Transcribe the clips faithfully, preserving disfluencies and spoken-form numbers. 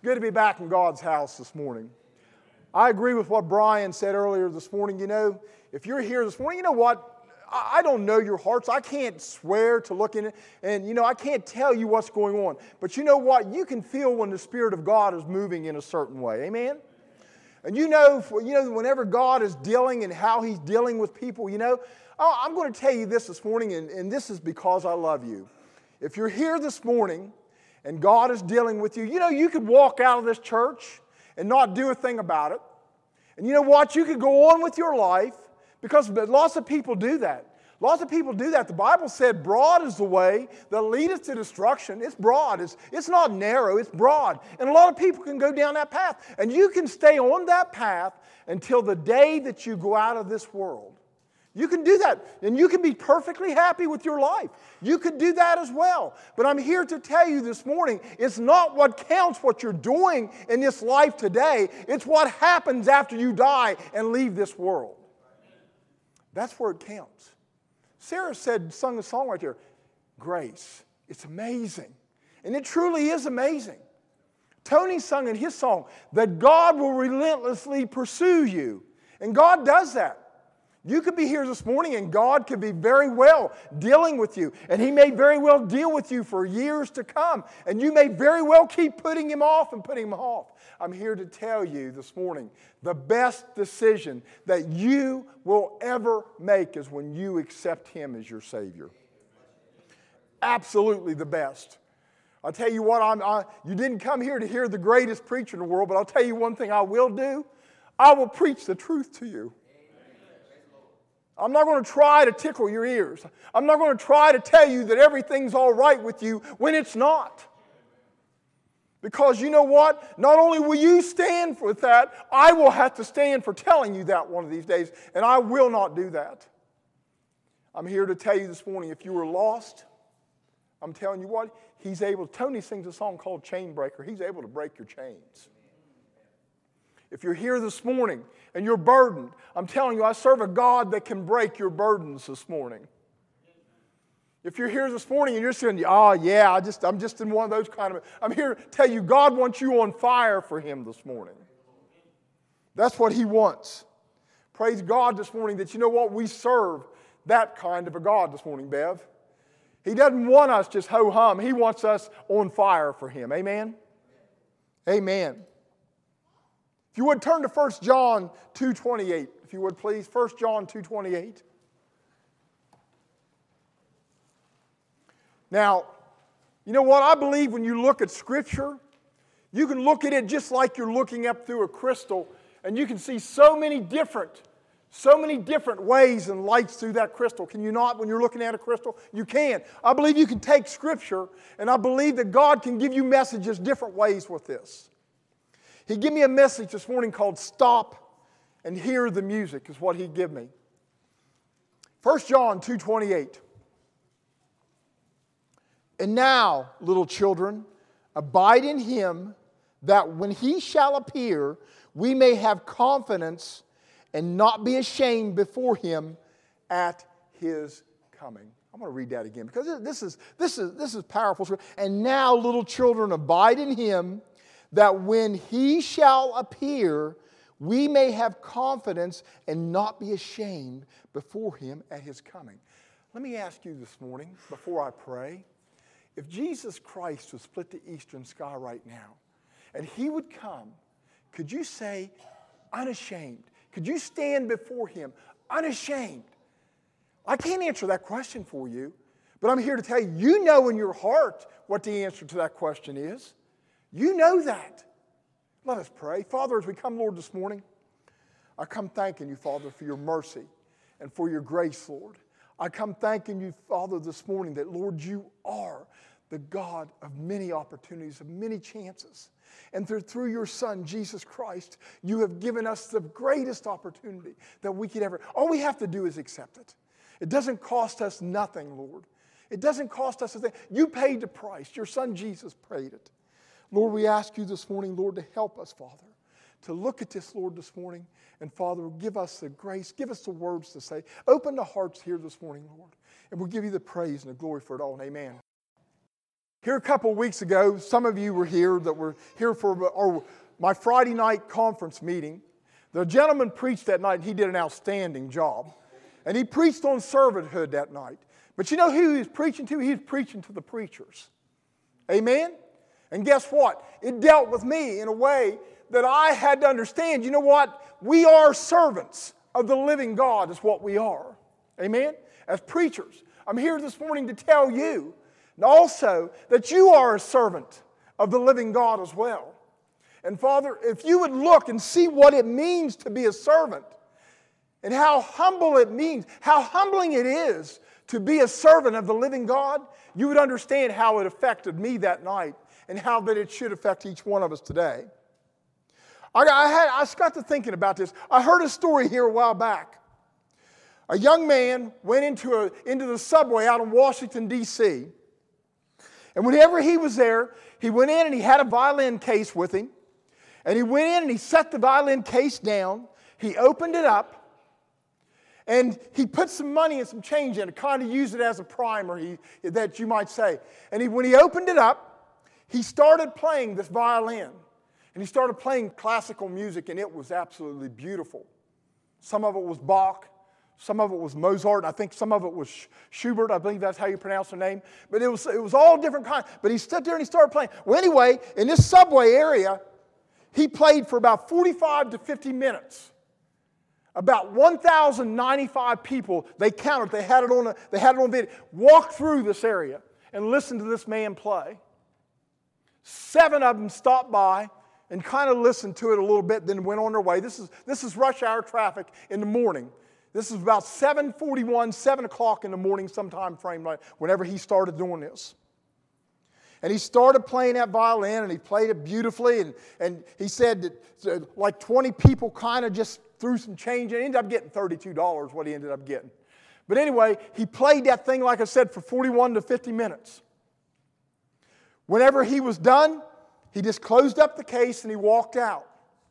Good to be back in God's house this morning. I agree with what Brian said earlier this morning. You know, if you're here this morning, you know what? I don't know your hearts. I can't swear to look in it. And, you know, I can't tell you what's going on. But you know what? You can feel when the Spirit of God is moving in a certain way. Amen? And you know, you know, whenever God is dealing and how He's dealing with people, you know, oh, I'm going to tell you this this morning, and, and this is because I love you. If you're here this morning and God is dealing with you, you know, you could walk out of this church and not do a thing about it. And you know what? You could go on with your life because lots of people do that. Lots of people do that. The Bible said broad is the way that leadeth to destruction. It's broad. It's, it's not narrow. It's broad. And a lot of people can go down that path. And you can stay on that path until the day that you go out of this world. You can do that, and you can be perfectly happy with your life. You could do that as well. But I'm here to tell you this morning, it's not what counts what you're doing in this life today. It's what happens after you die and leave this world. That's where it counts. Sarah said, sung a song right there, Grace. It's amazing. And it truly is amazing. Tony sung in his song that God will relentlessly pursue you. And God does that. You could be here this morning and God could be very well dealing with you. And He may very well deal with you for years to come. And you may very well keep putting Him off and putting Him off. I'm here to tell you this morning, the best decision that you will ever make is when you accept Him as your Savior. Absolutely the best. I'll tell you what, I'm, I, you didn't come here to hear the greatest preacher in the world, but I'll tell you one thing I will do. I will preach the truth to you. I'm not going to try to tickle your ears. I'm not going to try to tell you that everything's all right with you when it's not. Because you know what? Not only will you stand for that, I will have to stand for telling you that one of these days, and I will not do that. I'm here to tell you this morning, if you were lost, I'm telling you what, He's able, Tony sings a song called Chain Breaker. He's able to break your chains. If you're here this morning and you're burdened, I'm telling you, I serve a God that can break your burdens this morning. If you're here this morning and you're saying, oh yeah, I just, I'm just in one of those kind of, I'm here to tell you, God wants you on fire for Him this morning. That's what He wants. Praise God this morning that you know what, we serve that kind of a God this morning, Bev. He doesn't want us just ho-hum. He wants us on fire for Him. Amen? Amen. If you would turn to First John two twenty-eight, if you would please, First John two twenty-eight. Now, you know what? I believe when you look at Scripture, you can look at it just like you're looking up through a crystal, and you can see so many different, so many different ways and lights through that crystal. Can you not when you're looking at a crystal? You can. I believe you can take Scripture, and I believe that God can give you messages different ways with this. He gave me a message this morning called Stop and Hear the Music is what He gave me. First John two twenty-eight. And now, little children, abide in Him, that when He shall appear, we may have confidence and not be ashamed before Him at His coming. I'm going to read that again because this is, this is, this is powerful. And now, little children, abide in Him, that when He shall appear, we may have confidence and not be ashamed before Him at His coming. Let me ask you this morning, before I pray, if Jesus Christ was split the eastern sky right now, and He would come, could you say, unashamed? Could you stand before Him unashamed? I can't answer that question for you, but I'm here to tell you, you know in your heart what the answer to that question is. You know that. Let us pray. Father, as we come, Lord, this morning, I come thanking You, Father, for Your mercy and for Your grace, Lord. I come thanking You, Father, this morning that, Lord, You are the God of many opportunities, of many chances. And through, through Your Son, Jesus Christ, You have given us the greatest opportunity that we could ever. All we have to do is accept it. It doesn't cost us nothing, Lord. It doesn't cost us a thing. You paid the price. Your Son, Jesus, paid it. Lord, we ask You this morning, Lord, to help us, Father, to look at this, Lord, this morning. And, Father, give us the grace, give us the words to say. Open the hearts here this morning, Lord. And we'll give You the praise and the glory for it all. And amen. Here a couple of weeks ago, some of you were here that were here for our, my Friday night conference meeting. The gentleman preached that night, and he did an outstanding job. And he preached on servanthood that night. But you know who he was preaching to? He was preaching to the preachers. Amen? And guess what? It dealt with me in a way that I had to understand. You know what? We are servants of the living God is what we are. Amen? As preachers. I'm here this morning to tell you and also that you are a servant of the living God as well. And Father, if you would look and see what it means to be a servant and how humble it means, how humbling it is to be a servant of the living God, you would understand how it affected me that night and how that it should affect each one of us today. I, I, had, I got to thinking about this. I heard a story here a while back. A young man went into, a, into the subway out in Washington, D C, and whenever he was there, he went in and he had a violin case with him. And he went in and he set the violin case down. He opened it up. And he put some money and some change in it, kind of used it as a primer, he, that you might say. And he, when he opened it up, he started playing this violin. And he started playing classical music, and it was absolutely beautiful. Some of it was Bach. Some of it was Mozart. I think some of it was Schubert. I believe that's how you pronounce the name. But it was, it was all different kinds. But he stood there and he started playing. Well, anyway, in this subway area, he played for about forty-five to fifty minutes. About one thousand ninety-five people, they counted, they had it on a, they had it on video, walked through this area and listened to this man play. Seven of them stopped by and kind of listened to it a little bit, then went on their way. This is, this is rush hour traffic in the morning. This is about seven forty-one, seven o'clock in the morning, sometime frame, right, whenever he started doing this. And he started playing that violin, and he played it beautifully, and, and he said that uh, like twenty people kind of just threw some change in. He ended up getting thirty-two dollars, what he ended up getting. But anyway, he played that thing, like I said, for forty-one to fifty minutes. Whenever he was done, he just closed up the case and he walked out.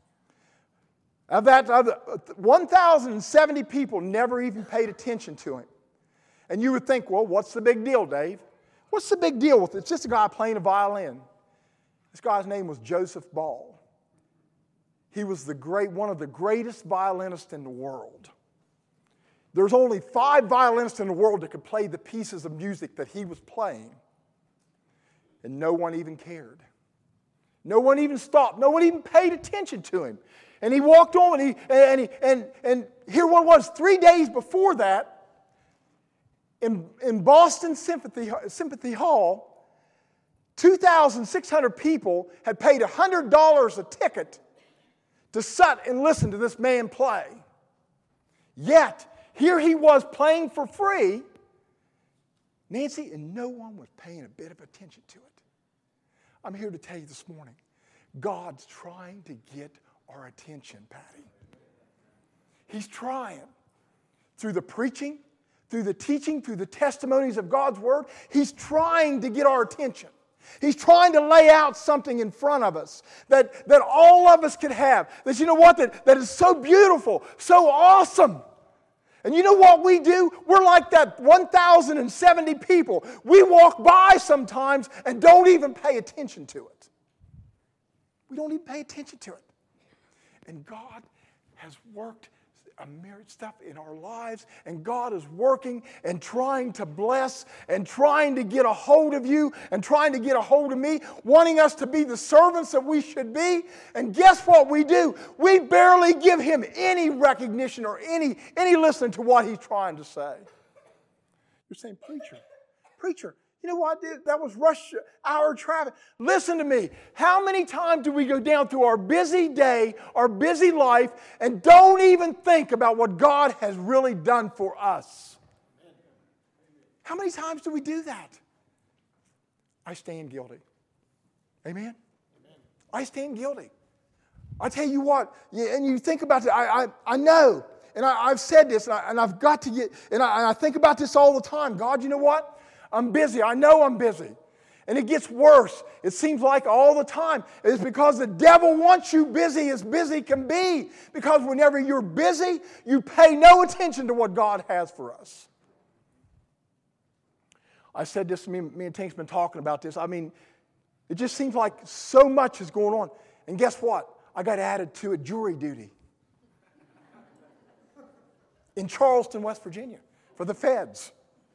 Of that, one thousand seventy people never even paid attention to him. And you would think, well, what's the big deal, Dave? What's the big deal with it? It's just a guy playing a violin. This guy's name was Joseph Ball. He was the great, one of the greatest violinists in the world. There's only five violinists in the world that could play the pieces of music that he was playing. And no one even cared. No one even stopped. No one even paid attention to him. And he walked on, and, he, and, he, and, and here what it was, three days before that, in, in Boston Sympathy, Sympathy Hall, two thousand six hundred people had paid one hundred dollars a ticket to sit and listen to this man play. Yet, here he was playing for free, Nancy, and no one was paying a bit of attention to it. I'm here to tell you this morning, God's trying to get our attention, Patty. He's trying. Through the preaching, through the teaching, through the testimonies of God's Word, He's trying to get our attention. He's trying to lay out something in front of us that, that all of us could have. That you know what? That, that is so beautiful, so awesome. And you know what we do? We're like that one thousand seventy people. We walk by sometimes and don't even pay attention to it. We don't even pay attention to it. And God has worked a myriad stuff in our lives, and God is working and trying to bless and trying to get a hold of you and trying to get a hold of me, wanting us to be the servants that we should be. And guess what we do? We barely give Him any recognition or any, any listening to what He's trying to say. You're saying, preacher, preacher, you know what I did? That was rush hour traffic. Listen to me. How many times do we go down through our busy day, our busy life, and don't even think about what God has really done for us? How many times do we do that? I stand guilty. Amen? Amen. I stand guilty. I tell you what, and you think about it, I, I, I know, and I, I've said this, and, I, and I've got to get, and I, and I think about this all the time. God, you know what? I'm busy. I know I'm busy. And it gets worse. It seems like all the time. It's because the devil wants you busy as busy can be. Because whenever you're busy, you pay no attention to what God has for us. I said this, me, me and Tink's been talking about this. I mean, it just seems like so much is going on. And guess what? I got added to a jury duty in Charleston, West Virginia, for the feds.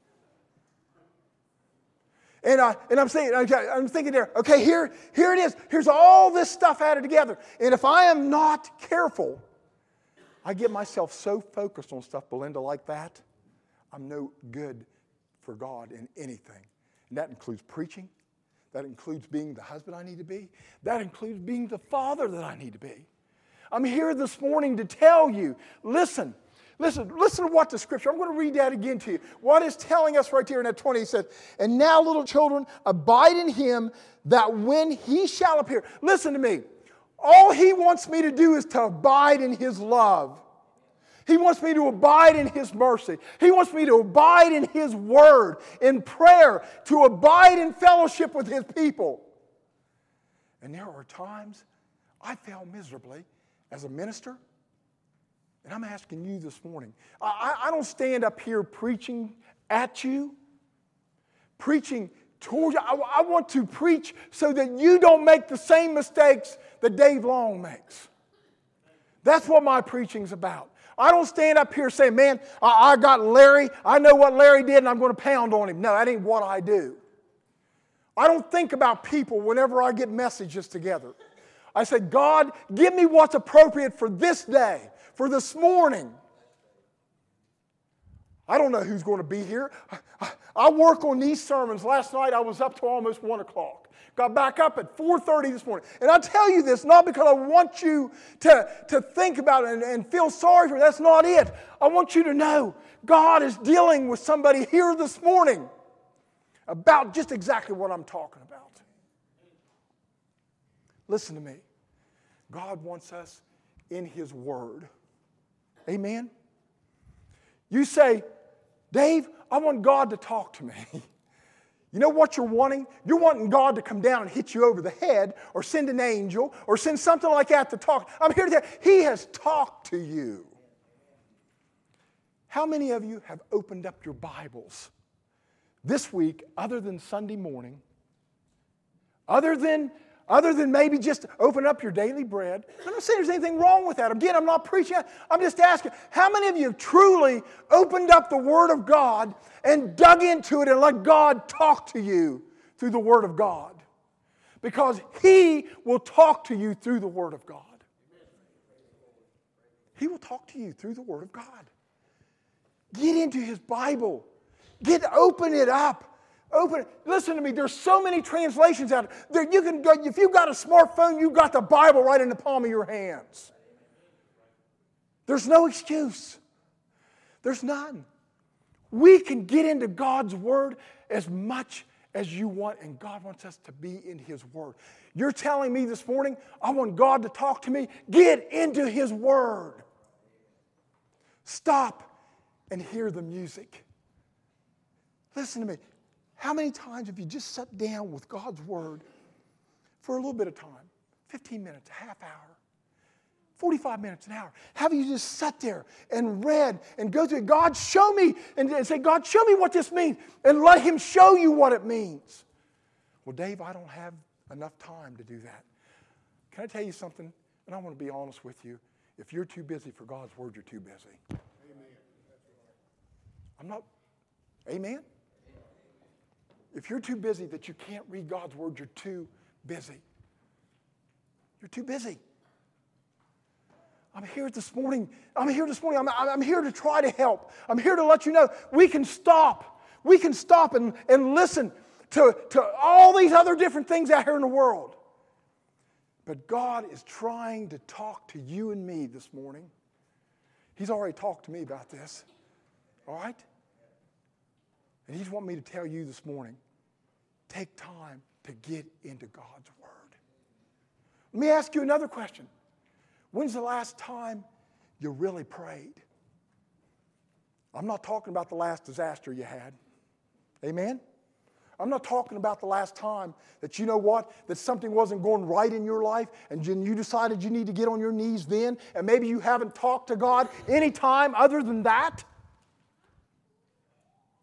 And, I, and I'm saying, I'm thinking there, okay, here, here it is. Here's all this stuff added together. And if I am not careful, I get myself so focused on stuff, Belinda, like that, I'm no good for God in anything. And that includes preaching. That includes being the husband I need to be. That includes being the father that I need to be. I'm here this morning to tell you, listen, Listen, listen to what the scripture, I'm going to read that again to you. What is telling us right here in that twenty, it says, and now little children, abide in him, that when he shall appear. Listen to me. All he wants me to do is to abide in his love. He wants me to abide in his mercy. He wants me to abide in his word, in prayer, to abide in fellowship with his people. And there are times I fail miserably as a minister. And I'm asking you this morning, I, I don't stand up here preaching at you, preaching towards you. I, I want to preach so that you don't make the same mistakes that Dave Long makes. That's what my preaching's about. I don't stand up here saying, man, I, I got Larry, I know what Larry did and I'm going to pound on him. No, that ain't what I do. I don't think about people whenever I get messages together. I say, God, give me what's appropriate for this day. For this morning. I don't know who's going to be here. I, I work on these sermons. Last night I was up till almost one o'clock. Got back up at four thirty this morning. And I tell you this not because I want you to, to think about it and, and feel sorry for it. That's not it. I want you to know God is dealing with somebody here this morning about just exactly what I'm talking about. Listen to me. God wants us in his word. Amen? You say, Dave, I want God to talk to me. You know what you're wanting? You're wanting God to come down and hit you over the head or send an angel or send something like that to talk. I'm here to tell you, he has talked to you. How many of you have opened up your Bibles this week other than Sunday morning, other than Other than maybe just open up your daily bread? I'm not saying there's anything wrong with that. Again, I'm not preaching. I'm just asking, how many of you have truly opened up the Word of God and dug into it and let God talk to you through the Word of God? Because he will talk to you through the Word of God. He will talk to you through the Word of God. Get into his Bible. Get, open it up. Open it. Listen to me. There's so many translations out there. You can go, if you've got a smartphone, you've got the Bible right in the palm of your hands. There's no excuse. There's none. We can get into God's Word as much as you want, and God wants us to be in his Word. You're telling me this morning, I want God to talk to me. Get into his Word. Stop and hear the music. Listen to me. How many times have you just sat down with God's Word for a little bit of time? fifteen minutes, a half hour, forty-five minutes, an hour. Have you just sat there and read and go through it? God, show me, and, and say, God, show me what this means, and let him show you what it means. Well, Dave, I don't have enough time to do that. Can I tell you something? And I want to be honest with you. If you're too busy for God's Word, you're too busy. Amen. I'm not, amen? If you're too busy that you can't read God's Word, you're too busy. You're too busy. I'm here this morning. I'm here this morning. I'm, I'm here to try to help. I'm here to let you know we can stop. We can stop and, and listen to, to all these other different things out here in the world. But God is trying to talk to you and me this morning. He's already talked to me about this. All right? And he's wanting me to tell you this morning, take time to get into God's Word. Let me ask you another question. When's the last time you really prayed? I'm not talking about the last disaster you had. Amen? I'm not talking about the last time that you know what, that something wasn't going right in your life and you decided you need to get on your knees then, and maybe you haven't talked to God any time other than that.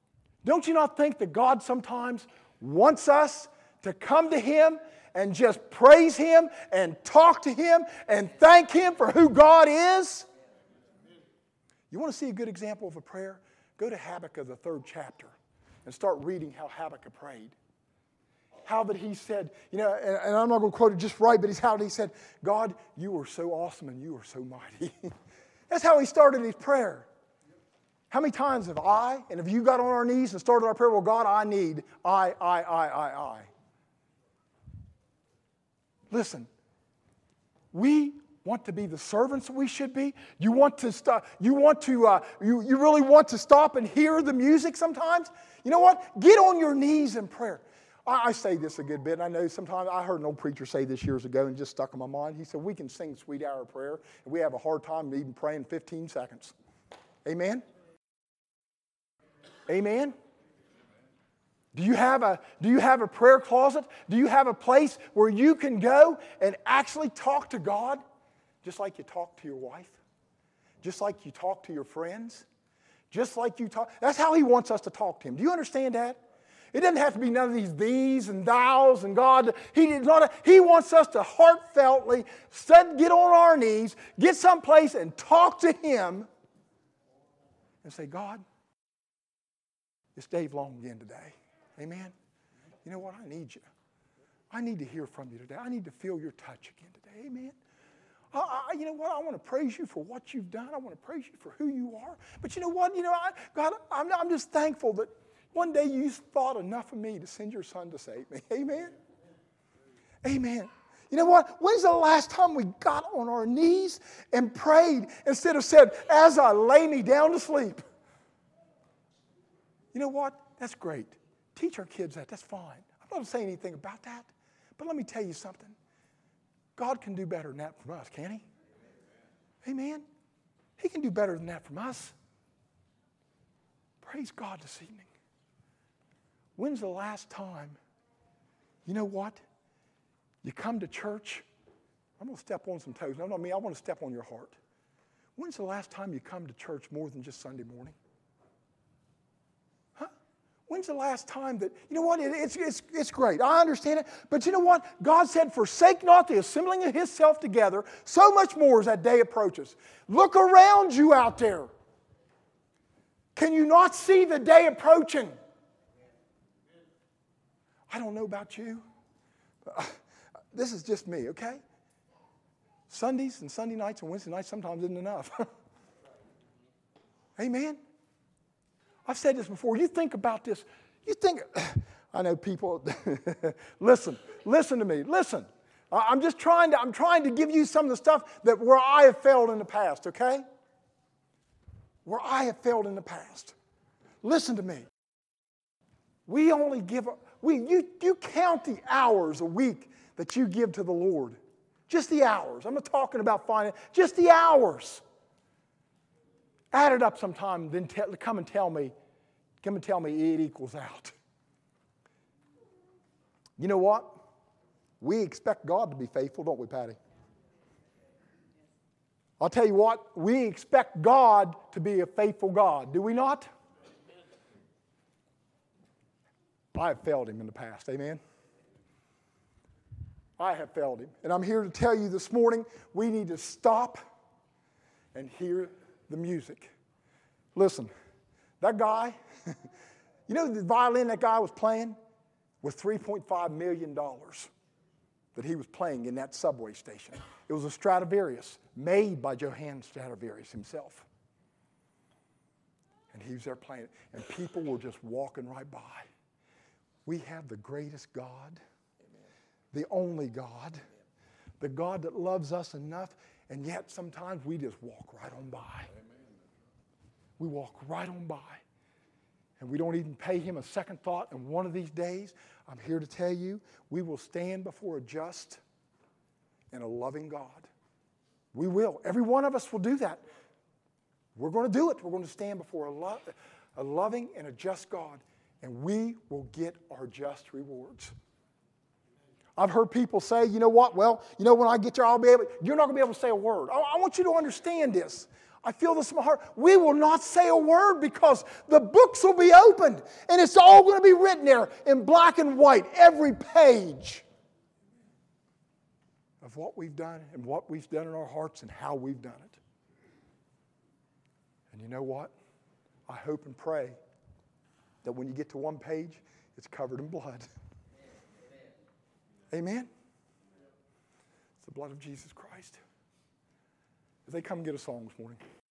Don't you not think that God sometimes wants us to come to Him and just praise Him and talk to Him and thank Him for who God is? You want to see a good example of a prayer? Go to Habakkuk, the third chapter, and start reading how Habakkuk prayed. How that he said, you know, and, and I'm not going to quote it just right, but he's how he said, God, you are so awesome and you are so mighty. That's how he started his prayer. How many times have I, and have you got on our knees and started our prayer, well, God, I need, I, I, I, I, I. Listen, we want to be the servants that we should be. You want to stop, you want to, uh, you, you really want to stop and hear the music sometimes? You know what? Get on your knees in prayer. I say this a good bit. I know sometimes I heard an old preacher say this years ago and just stuck in my mind. He said, we can sing Sweet Hour of Prayer, and we have a hard time even praying fifteen seconds. Amen? Amen? Do you have a, do you have a prayer closet? Do you have a place where you can go and actually talk to God just like you talk to your wife? Just like you talk to your friends? Just like you talk. That's how He wants us to talk to Him. Do you understand that? It doesn't have to be none of these these and thous and God. He, did not, he wants us to heartfeltly get on our knees, get someplace and talk to Him and say, God, it's Dave Long again today. Amen? You know what? I need you. I need to hear from you today. I need to feel your touch again today. Amen? I, I, you know what? I want to praise you for what you've done. I want to praise you for who you are. But you know what? You know, I, God, I'm, I'm just thankful that one day you thought enough of me to send your Son to save me. Amen? Amen. You know what? When's the last time we got on our knees and prayed instead of said, as I lay me down to sleep? You know what? That's great. Teach our kids that. That's fine. I'm not saying anything about that. But let me tell you something. God can do better than that from us, can He? Amen? He can do better than that from us. Praise God this evening. When's the last time, you know what? You come to church. I'm going to step on some toes. No, not me. I want to step on your heart. When's the last time you come to church more than just Sunday morning? Huh? When's the last time that, you know what? It, it's, it's, it's great. I understand it. But you know what? God said, forsake not the assembling of Himself together, so much more as that day approaches. Look around you out there. Can you not see the day approaching? I don't know about you. But this is just me, okay? Sundays and Sunday nights and Wednesday nights sometimes isn't enough. Amen? I've said this before. You think about this. You think, I know people, listen, listen to me, listen. I'm just trying to, I'm trying to give you some of the stuff that where I have failed in the past, okay? Where I have failed in the past. Listen to me. We only give, we, you, you count the hours a week that you give to the Lord. Just the hours. I'm not talking about finance. Just the hours. Add it up sometime, then te- come and tell me, come and tell me it equals out. You know what? We expect God to be faithful, don't we, Patty? I'll tell you what, we expect God to be a faithful God, do we not? I have failed Him in the past, amen? I have failed Him. And I'm here to tell you this morning, we need to stop and hear the music. Listen, that guy, you know the violin that guy was playing was three point five million dollars that he was playing in that subway station. It was a Stradivarius made by Johann Stradivarius himself. And he was there playing it, and people were just walking right by. We have the greatest God, amen, the only God, amen, the God that loves us enough, and yet sometimes we just walk right on by. Amen. We walk right on by, and we don't even pay Him a second thought. And one of these days, I'm here to tell you, we will stand before a just and a loving God. We will. Every one of us will do that. We're going to do it. We're going to stand before a, lo- a loving and a just God. And we will get our just rewards. I've heard people say, you know what, well, you know, when I get there, I'll be able, you're not going to be able to say a word. I, I want you to understand this. I feel this in my heart. We will not say a word because the books will be opened and it's all going to be written there in black and white, every page of what we've done and what we've done in our hearts and how we've done it. And you know what? I hope and pray that when you get to one page, it's covered in blood. Amen? It's the blood of Jesus Christ. If they come and get a song this morning.